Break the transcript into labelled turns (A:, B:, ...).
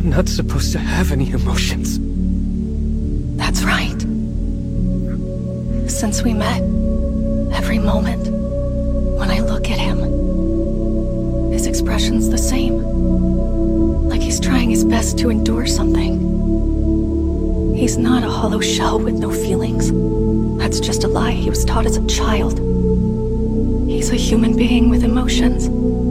A: I'm not supposed to have any emotions.
B: That's right. Since we met, every moment, when I look at him, his expression's the same. Like he's trying his best to endure something. He's not a hollow shell with no feelings. That's just a lie he was taught as a child. He's a human being with emotions.